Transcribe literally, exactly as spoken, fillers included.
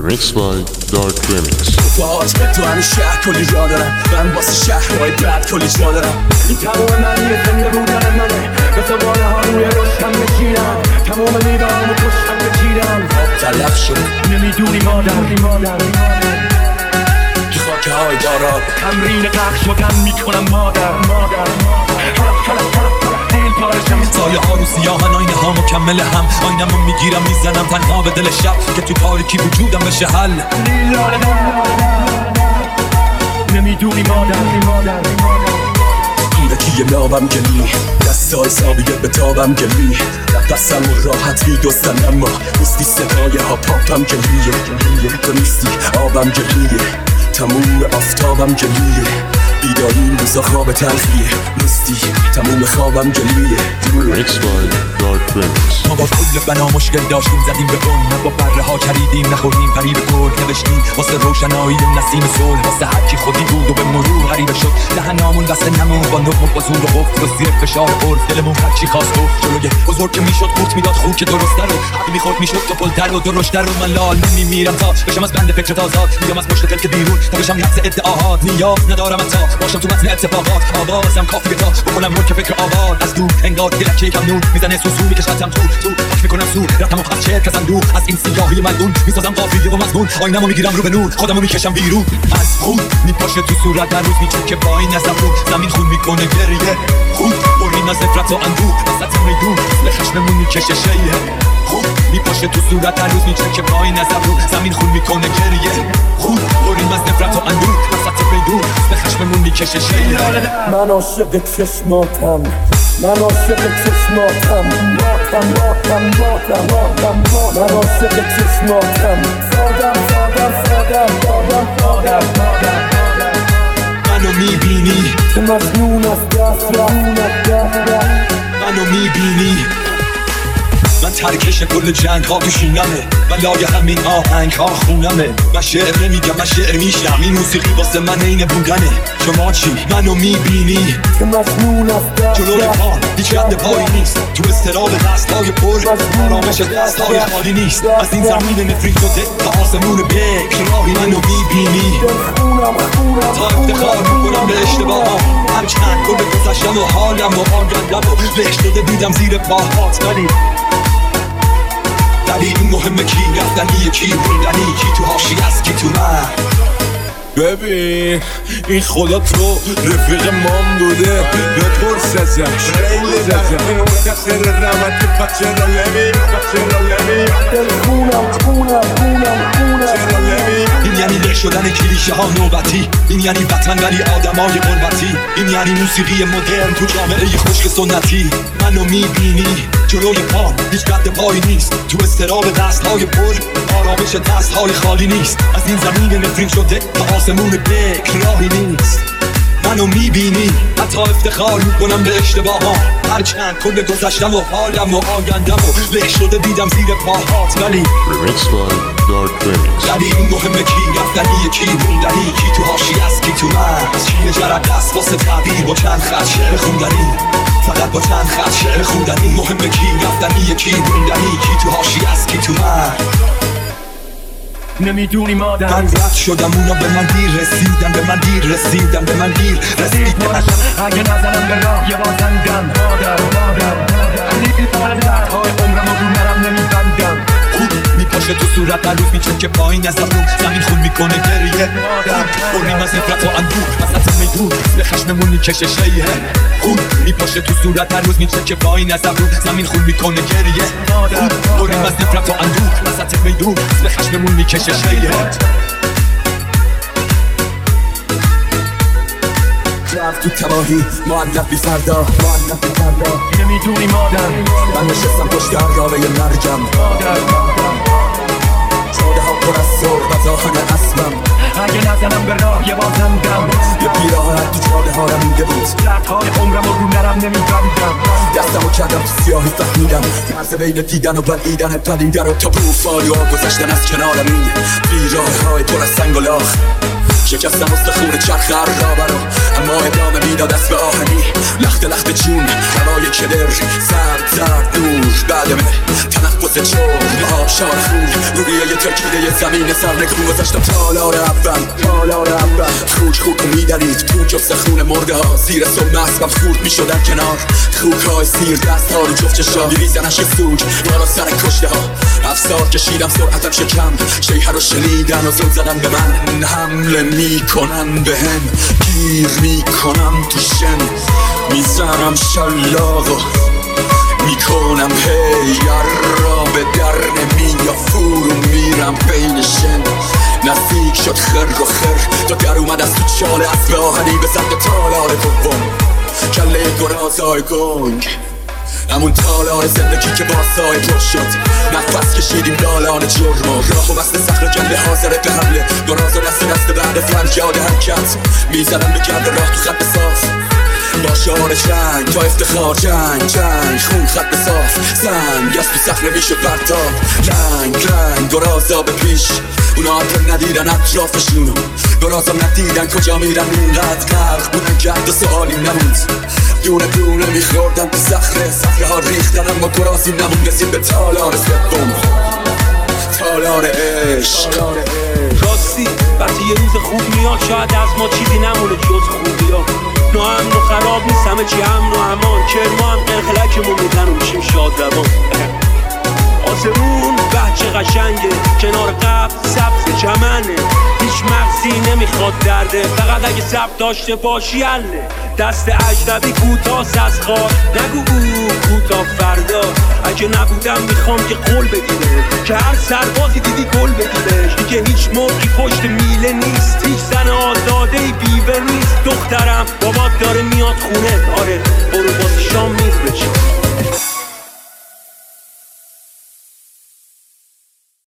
Remix by Dark Remix. فات تو همین شهر کلی جا دارم، من واسه شهرهای بعد کلی جا دارم. این تمام معنی زنده بودن منه، مثل باله ها روی رشتم بشینم، تمام میدانم و پشتم بچیرم. تلف شد نمیدونی مادر که خاکه های دارم تمرین قرق شدن میکنم مادر مادر سایه ها رو سیاهن، آینه ها مکمل هم، آینمو میگیرم میزنم تنها به دل شب که تو تاریکی وجودم بشه حل. نمیدونی مادر گیرکی لابم گلی، دستا حسابیه به تابم گلی، نفسم و راحت میدوستن اما نیستی صدای ها پاپم گلیه. تو نیستی آبم گلیه، تموم آفتابم گلیه، بیداری روزا خواب تلخیه، نیستی تموم خوابم گلیه. Remix by Dark Remix. ما با کل بنا مشکل داشتیم زدیم به بن، نه با بره ها چریدیم نخوردیم فریب گل، نوشتیم واسه روشنایی و نسیم صلح، واسه هرکی خودی بود و به مرور غریبه شد، دهنامون واسه نمون با نقم و بازور و قفل و زیر فشار عرف، دلمون هرچی خواست گفت جلوی بزرگ که میشد قورت میداد خوک درسته رو حق میخورد میشد تو پلتر و درشتر رو. من لال نمیمیرم تا بشم از بند فکرت آزاد، میام از مشت دل که بیرون تا بشم نفس ادعاهات، نیاز ندارم تا باشم تو متن اتفاقات، آوازم کافیه تا بکنم ملک فکر آباد. از دور انگار دلک یکم نور میزنه سوسو میکشتم تو تو پاک میکنم سو رفتم و خط چه کسم دور از این سیاهی ملعون، میسازم قافیه و مضمون، آینمو میگیرم رو به نور خودمو میکشم بیرون. از خون میپاشه تو صورت در روز میچکه با این نظر رو زمین خون میکنه گریه، خون برین از نفرت و اندوه وسط میدون به خشممون میکشه شیه، خون میپاشه تو صورت در روز میچکه با این نظر رو زمین خون میکنه گریه، خون برین از نفرت و اندوه وسط میدون به خشممون میکشه شیه. من عاشق چشماتم، من عاشق چشماتم، ماتم ماتم ماتم ماتم من عاشق چشماتم، سادم سادم سادم سادم سادم سادم منو میبینی که مجنون از دست رفت، منو میبینی من ترکش کل جنگ ها تو شینمه، من لای همین آهنگ ها خونمه، من شعر نمیگم من شعر میشم، این موسیقی واسه من اینه بودنه. شما چی؟ منو میبینی که مجنون از دست جلوی پا هیچ رد پایی نیست، تو استراب دست های پر آرامش دست های خالی نیست، از این زمین نفرین شده تا آسمون بکر راهی منو میبینی. تا افتخار میکنم به اشتباه هر چند کل گذشتم و حالم و آگندم و لش داده دیدم زیر پاهات، ولی ولی این مهمه کی رفتنی کی موندنی، کی تو حاشیه است کی تو من. ببین این خدا تو رفیق من بوده، بپرس ازش خیلی ازش متصر رحمت پس چرا نمی پس چرا نمی دل خونم خونم خونم خونم چرا نمی. این یعنی له شدن کلیشه ها نوبتی، این یعنی وطن ولی آدمای غربتی، این یعنی موسیقی مدرن تو جامعه خشک سنتی. منو میبینی جلوی پا هیچ رد پایی نیست، تو استراب دست های پر آرامش دست های خالی نیست، از این زمین نفرین شده تا آسمون بکر راهی نیست. منو میبینی حتی افتخار میکنم به اشتباه ها هر چند کل گذشتم و حالم و آیندم و له شده دیدم زیر پاهات، ولی Remix by Dark Remix. ولی این مهمه کی رفتنی کی موندنی، کی تو حاشیه است کی تو من، کی جرق است واسه تعبیر با چند خط شعر خوندنی، فقط با چند خط شعر خوندنی. مهمه کی رفتنی کی موندنی، کی تو حاشیه است کی تو من. نمیدونی مادر من رد شدم اونا به من دیر رسیدن، به من دیر رسیدن به من دیر رسیدن. اگه نزنم به راه یه بازندم مادر مادر لیل پردر های عمرم و رو نرم نمیبندم. خون میپاشه تو صورت در روز میچکه پایین از ابرو زمین خون میکنه گریه، خون بریم از نفرت و اندوه وسط میدون به خشممون میکشه شیه، خون میپاشه تو صورت در روز میچکه پایین از ابرو زمین خون میکنه گریه، خون بریم از نفرت و اندوه وسط میدون به خشممون میکشه شیه. رفت تو تباهی معلق بی فردا معلق بی فردا. نمیدونی مادر من نشستم پشت عرابه مرگم، مادر شاده ها پر از سر غذاخانه اسبم، اگه نزنم به راه یه بازندم. یه پیراهن تو جاده ها رمیده بود، های عمرم و رو نرم نمیبندم. دستمو کردم تو سیاهی فهمیدم مرز بین دیدن و بلعیدن پدیده رو تا بروفانی ها گذشتن از کنارم، این بیراه های پر از سنگ و لاخ شکستم استخون چرخ عرابه رو، اما ادامه میداد دست به آهنی، لخ لخت لخت جون هوای کدر زرد زرد نور بعدمه تنفس چور آبشار خون روی یه ترکیده زمین سرنگون گذاشتم تالار اول تالار اول خوک خوک میدرید تو جفت خون مرده ها زیر سم اسبم خورد میشدن کنار خوک های سیر دست ها رو جفت چشا میریزنش سوگ بالا سر کشته ها افسار کشیدم سرعتم شکم شیهر رو شنیدن و زل زدن به من حمله میکنن به هم گیر میکنم تو شن میزنم شلاق و میکنم هیگر را به در نمی یا فرو میرم بین شن نزدیک شد خر و خر تا در اومد از تو چاله از به آهنی به سمت تالار دوم کله گرازای گنگ همون تالار زندگی که با سای پر شد نفس کشیدیم دالان جرم و راه و بست سخر گله حاضره به حمله گراز و دست دست بعد فریاد حرکت میزنم به گرد راه تو خط صاف با شعار جنگ تا افتخار جنگ جنگ خون خط صاف زنگ از تو صخره میشه پرتاب لنگ لنگ گرازا به پیش اونا هم ندیدن اطرافشونو گرازا ندیدن کجا میرن اونقدر غرق بودن که حتی سوالی نموند دونه دونه میخوردن تو صخره صخره ها ریختن اما گرازی نمون رسید به تالار سوم تالار عشق راستی وقتی یه روز خوب میاد شاید از ما چیزی نمونه جز خوبی ها ناامن و خراب نیست همه چی امن و امان کرما هم قلقلکمون میدن و میشیم شاد روان آسمون بهچه قشنگه کنار قبل سبز چمنه هیچ مغزی نمیخواد درده فقط اگه سبز داشته باشی حله دست اجنبی کوتاست از خار نگو او کوتا فردا اگه نبودم میخوام که قول بدیده که هر سربازی دیدی گل بدیدش دیگه هیچ مرغی پشت میله نیست هیچ زن آزاده بیوه نیست دخترم بابات داره میاد خونه آره برو باز شام